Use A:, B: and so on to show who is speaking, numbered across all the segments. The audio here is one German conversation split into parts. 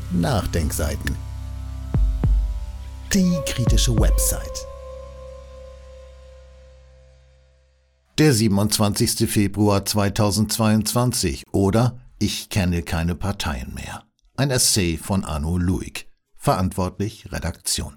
A: Nachdenkseiten. Die kritische Website. Der 27. Februar 2022 oder Ich kenne keine Parteien mehr. Ein Essay von Arno Luig. Verantwortlich Redaktion.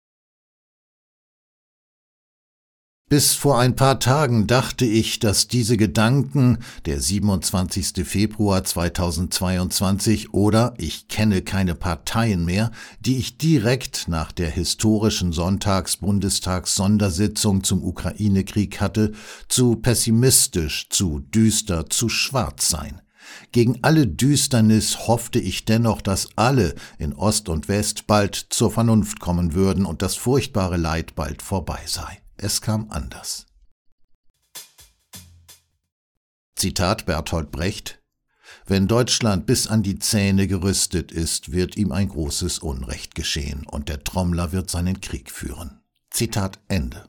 A: Bis vor ein paar Tagen dachte ich, dass diese Gedanken, der 27. Februar 2022 oder Ich kenne keine Parteien mehr, die ich direkt nach der historischen Sonntags-Bundestags-Sondersitzung zum Ukraine-Krieg hatte, zu pessimistisch, zu düster, zu schwarz seien. Gegen alle Düsternis hoffte ich dennoch, dass alle in Ost und West bald zur Vernunft kommen würden und das furchtbare Leid bald vorbei sei. Es kam anders. Zitat Bertolt Brecht: Wenn Deutschland bis an die Zähne gerüstet ist, wird ihm ein großes Unrecht geschehen und der Trommler wird seinen Krieg führen. Zitat Ende.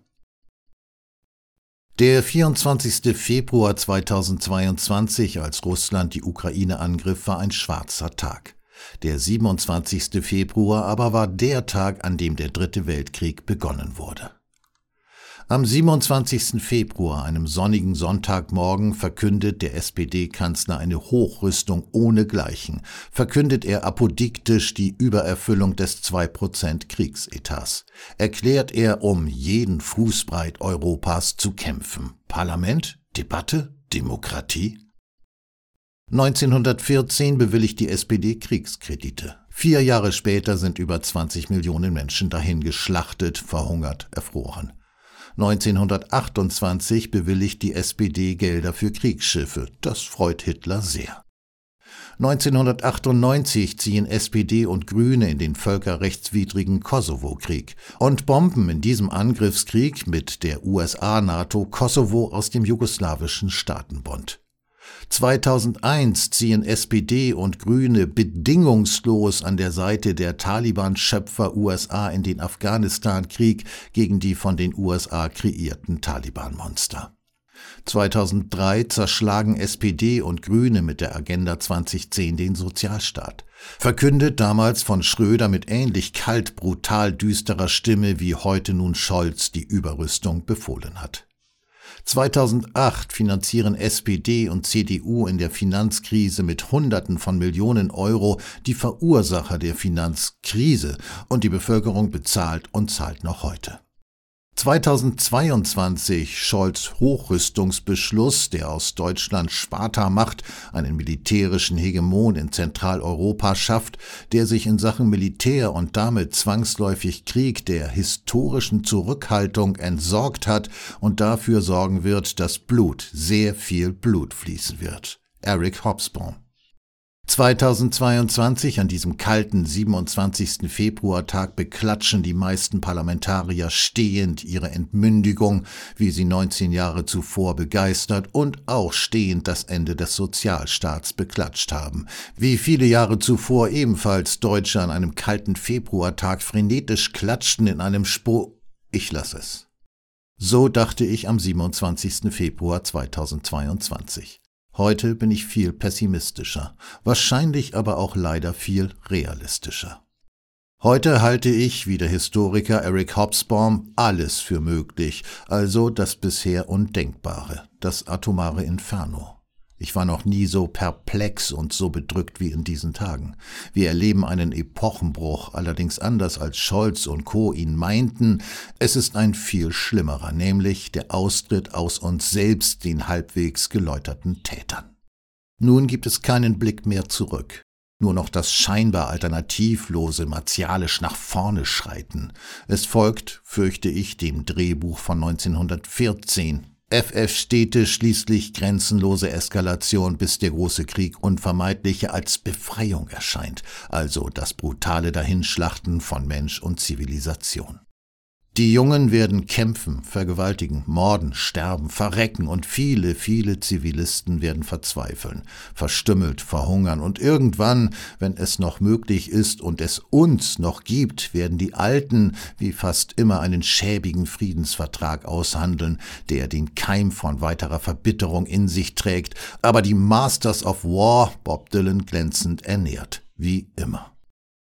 A: Der 24. Februar 2022, als Russland die Ukraine angriff, war ein schwarzer Tag. Der 27. Februar aber war der Tag, an dem der Dritte Weltkrieg begonnen wurde. Am 27. Februar, einem sonnigen Sonntagmorgen, verkündet der SPD-Kanzler eine Hochrüstung ohnegleichen, verkündet er apodiktisch die Übererfüllung des 2% Kriegsetats. Erklärt er, um jeden Fußbreit Europas zu kämpfen. Parlament? Debatte? Demokratie? 1914 bewilligt die SPD Kriegskredite. 4 Jahre später sind über 20 Millionen Menschen dahingeschlachtet, verhungert, erfroren. 1928 bewilligt die SPD Gelder für Kriegsschiffe. Das freut Hitler sehr. 1998 ziehen SPD und Grüne in den völkerrechtswidrigen Kosovo-Krieg und bomben in diesem Angriffskrieg mit der USA-NATO Kosovo aus dem jugoslawischen Staatenbund. 2001 ziehen SPD und Grüne bedingungslos an der Seite der Taliban-Schöpfer USA in den Afghanistan-Krieg gegen die von den USA kreierten Taliban-Monster. 2003 zerschlagen SPD und Grüne mit der Agenda 2010 den Sozialstaat. Verkündet damals von Schröder mit ähnlich kalt, brutal düsterer Stimme, wie heute nun Scholz die Überrüstung befohlen hat. 2008 finanzieren SPD und CDU in der Finanzkrise mit Hunderten von Millionen Euro die Verursacher der Finanzkrise und die Bevölkerung bezahlt und zahlt noch heute. 2022 Scholz Hochrüstungsbeschluss, der aus Deutschland Sparta macht, einen militärischen Hegemon in Zentraleuropa schafft, der sich in Sachen Militär und damit zwangsläufig Krieg der historischen Zurückhaltung entsorgt hat und dafür sorgen wird, dass Blut, sehr viel Blut fließen wird. Eric Hobsbawm. 2022, an diesem kalten 27. Februartag, beklatschen die meisten Parlamentarier stehend ihre Entmündigung, wie sie 19 Jahre zuvor begeistert und auch stehend das Ende des Sozialstaats beklatscht haben, wie viele Jahre zuvor ebenfalls Deutsche an einem kalten Februartag frenetisch klatschten in einem Ich lasse es. So dachte ich am 27. Februar 2022. Heute bin ich viel pessimistischer, wahrscheinlich aber auch leider viel realistischer. Heute halte ich, wie der Historiker Eric Hobsbawm, alles für möglich, also das bisher Undenkbare, das atomare Inferno. Ich war noch nie so perplex und so bedrückt wie in diesen Tagen. Wir erleben einen Epochenbruch, allerdings anders als Scholz und Co. ihn meinten. Es ist ein viel schlimmerer, nämlich der Austritt aus uns selbst, den halbwegs geläuterten Tätern. Nun gibt es keinen Blick mehr zurück. Nur noch das scheinbar alternativlose, martialisch nach vorne schreiten. Es folgt, fürchte ich, dem Drehbuch von 1914. FF stete schließlich grenzenlose Eskalation, bis der große Krieg unvermeidliche als Befreiung erscheint, also das brutale Dahinschlachten von Mensch und Zivilisation. Die Jungen werden kämpfen, vergewaltigen, morden, sterben, verrecken und viele, viele Zivilisten werden verzweifeln, verstümmelt, verhungern und irgendwann, wenn es noch möglich ist und es uns noch gibt, werden die Alten wie fast immer einen schäbigen Friedensvertrag aushandeln, der den Keim von weiterer Verbitterung in sich trägt, aber die Masters of War, Bob Dylan glänzend ernährt, wie immer.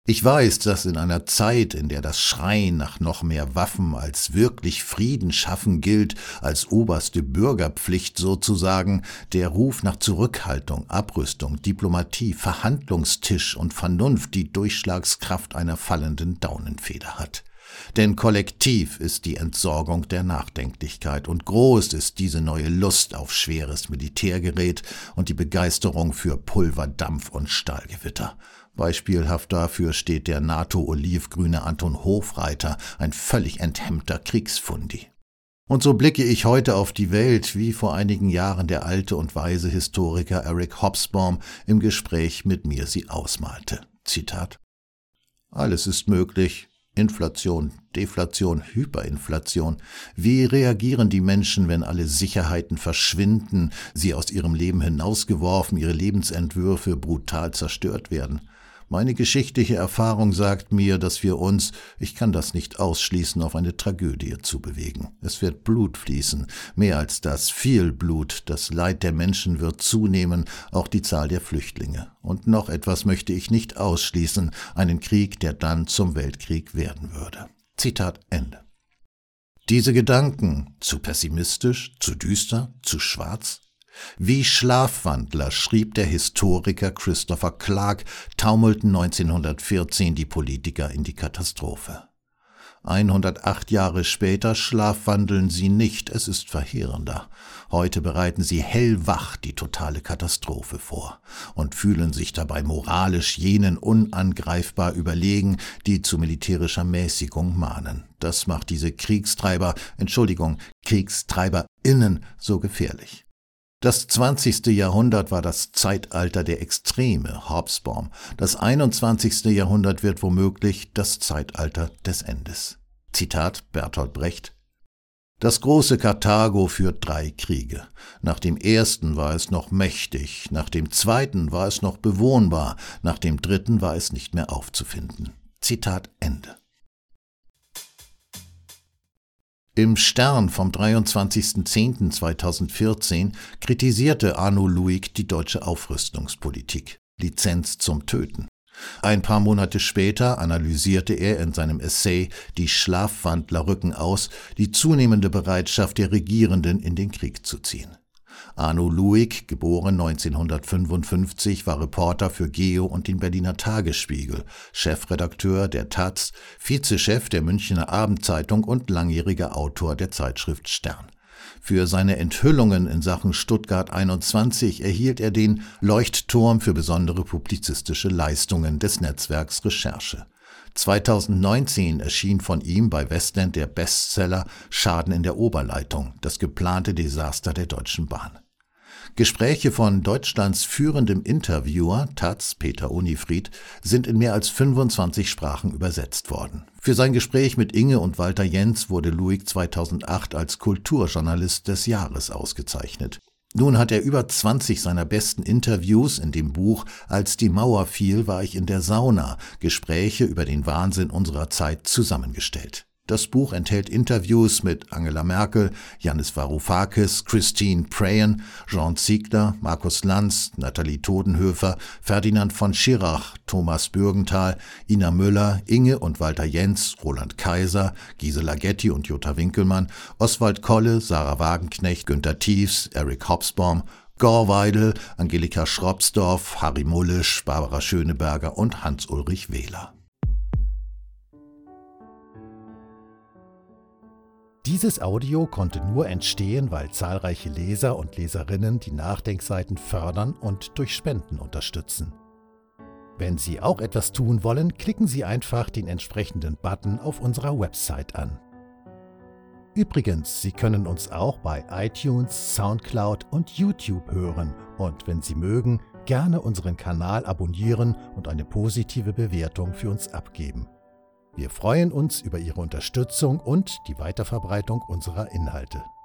A: Ich weiß, dass in einer Zeit, in der das Schreien nach noch mehr Waffen als wirklich Frieden schaffen gilt, als oberste Bürgerpflicht sozusagen, der Ruf nach Zurückhaltung, Abrüstung, Diplomatie, Verhandlungstisch und Vernunft die Durchschlagskraft einer fallenden Daunenfeder hat. Denn kollektiv ist die Entsorgung der Nachdenklichkeit und groß ist diese neue Lust auf schweres Militärgerät und die Begeisterung für Pulver, Dampf und Stahlgewitter. Beispielhaft dafür steht der NATO-olivgrüne Anton Hofreiter, ein völlig enthemmter Kriegsfundi. Und so blicke ich heute auf die Welt, wie vor einigen Jahren der alte und weise Historiker Eric Hobsbawm im Gespräch mit mir sie ausmalte. Zitat: Alles ist möglich. Inflation, Deflation, Hyperinflation. Wie reagieren die Menschen, wenn alle Sicherheiten verschwinden, sie aus ihrem Leben hinausgeworfen, ihre Lebensentwürfe brutal zerstört werden? Meine geschichtliche Erfahrung sagt mir, dass wir uns, ich kann das nicht ausschließen, auf eine Tragödie zu bewegen. Es wird Blut fließen, mehr als das, viel Blut, das Leid der Menschen wird zunehmen, auch die Zahl der Flüchtlinge. Und noch etwas möchte ich nicht ausschließen, einen Krieg, der dann zum Weltkrieg werden würde. Zitat Ende. Diese Gedanken, zu pessimistisch, zu düster, zu schwarz? Wie Schlafwandler, schrieb der Historiker Christopher Clark, taumelten 1914 die Politiker in die Katastrophe. 108 Jahre später schlafwandeln sie nicht, es ist verheerender. Heute bereiten sie hellwach die totale Katastrophe vor und fühlen sich dabei moralisch jenen unangreifbar überlegen, die zu militärischer Mäßigung mahnen. Das macht diese KriegstreiberInnen so gefährlich. Das 20. Jahrhundert war das Zeitalter der Extreme, Hobsbawm. Das 21. Jahrhundert wird womöglich das Zeitalter des Endes. Zitat Bertolt Brecht: Das große Karthago führt 3 Kriege. Nach dem ersten war es noch mächtig, nach dem zweiten war es noch bewohnbar, nach dem dritten war es nicht mehr aufzufinden. Zitat Ende. Im Stern vom 23.10.2014 kritisierte Arno Luig die deutsche Aufrüstungspolitik. Lizenz zum Töten. Ein paar Monate später analysierte er in seinem Essay »Die Schlafwandler rücken aus« die zunehmende Bereitschaft der Regierenden, in den Krieg zu ziehen. Arno Luig, geboren 1955, war Reporter für Geo und den Berliner Tagesspiegel, Chefredakteur der taz, Vizechef der Münchner Abendzeitung und langjähriger Autor der Zeitschrift Stern. Für seine Enthüllungen in Sachen Stuttgart 21 erhielt er den Leuchtturm für besondere publizistische Leistungen des Netzwerks Recherche. 2019 erschien von ihm bei Westend der Bestseller »Schaden in der Oberleitung – Das geplante Desaster der Deutschen Bahn«. Gespräche von Deutschlands führendem Interviewer, taz Peter Unifried, sind in mehr als 25 Sprachen übersetzt worden. Für sein Gespräch mit Inge und Walter Jentz wurde Luig 2008 als Kulturjournalist des Jahres ausgezeichnet. Nun hat er über 20 seiner besten Interviews in dem Buch »Als die Mauer fiel, war ich in der Sauna« Gespräche über den Wahnsinn unserer Zeit zusammengestellt. Das Buch enthält Interviews mit Angela Merkel, Yanis Varoufakis, Christine Prayen, Jean Ziegler, Markus Lanz, Nathalie Todenhöfer, Ferdinand von Schirach, Thomas Bürgenthal, Ina Müller, Inge und Walter Jentz, Roland Kaiser, Gisela Getty und Jutta Winkelmann, Oswald Kolle, Sarah Wagenknecht, Günter Tiefs, Eric Hobsbawm, Gor Weidel, Angelika Schropsdorf, Harry Mullisch, Barbara Schöneberger und Hans-Ulrich Wähler.
B: Dieses Audio konnte nur entstehen, weil zahlreiche Leser und Leserinnen die Nachdenkseiten fördern und durch Spenden unterstützen. Wenn Sie auch etwas tun wollen, klicken Sie einfach den entsprechenden Button auf unserer Website an. Übrigens, Sie können uns auch bei iTunes, Soundcloud und YouTube hören und, wenn Sie mögen, gerne unseren Kanal abonnieren und eine positive Bewertung für uns abgeben. Wir freuen uns über Ihre Unterstützung und die Weiterverbreitung unserer Inhalte.